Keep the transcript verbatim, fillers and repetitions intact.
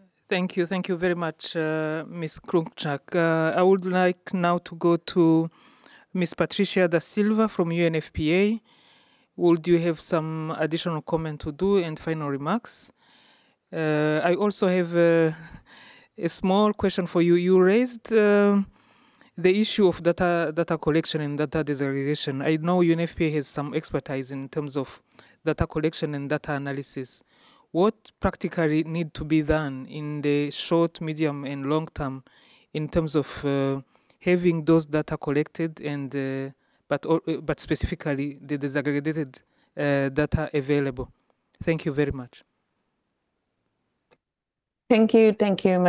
Thank you. Thank you very much, uh, Miz Krungchak. Uh, I would like now to go to Miz Patricia da Silva from U N F P A. Would you have some additional comment to do and final remarks? Uh, I also have uh, a small question for you. You raised uh, the issue of data data collection and data disaggregation. I know U N F P A has some expertise in terms of data collection and data analysis. What practically need to be done in the short, medium, and long term in terms of uh, having those data collected and uh, but al- uh, but specifically the disaggregated uh, data available? Thank you very much. Thank you, thank you.